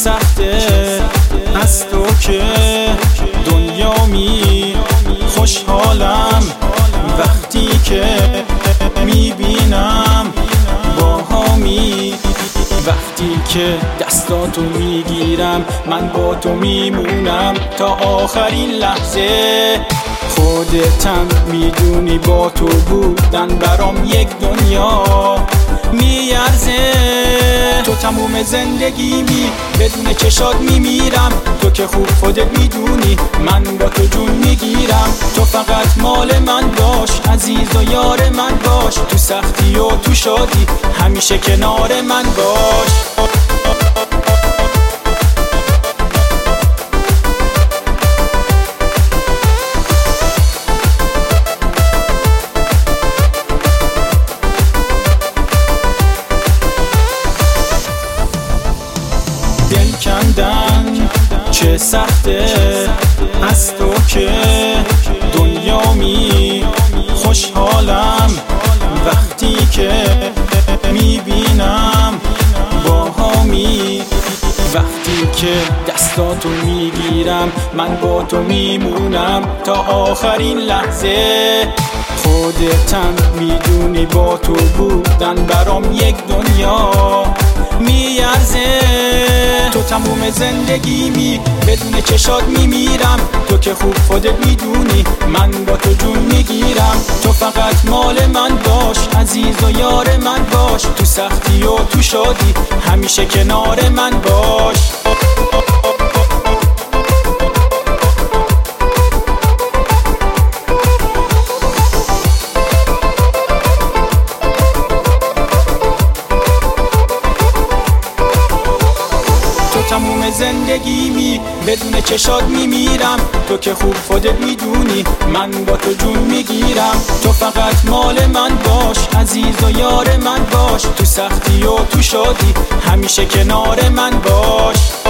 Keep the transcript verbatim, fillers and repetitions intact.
سخته از تو که دنیا می خوشحالم وقتی که میبینم با همی، وقتی که دستاتو میگیرم من با تو میمونم تا آخرین لحظه. خودتم میدونی با تو بودن برام یک دنیا میارزه. تو تموم زندگیمی بدون چشات میمیرم، تو که خوب خودت میدونی من با تو جون میگیرم. تو فقط مال من باش، عزیز و یار من باش، تو سختی و تو شادی همیشه کنار من باش. دل کندن چه سخته از تو که دنیا می خوشحالم وقتی که میبینم با همی، وقتی که دستاتو میگیرم من با تو میمونم تا آخرین لحظه. خودتم میدونی با تو بودن برام یک دنیا میارزه. تو تموم زندگیمی بدون چشات میمیرم، تو که خوب خودت میدونی من با تو جون میگیرم. تو فقط مال من باش، عزیز و یار من باش، تو سختی و تو شادی همیشه کنار من باش. تموم زندگیمی بدون چشات میمیرم، تو که خوب خودت میدونی من با تو جون میگیرم. تو فقط مال من باش، عزیز و یار من باش، تو سختی و تو شادی همیشه کنار من باش.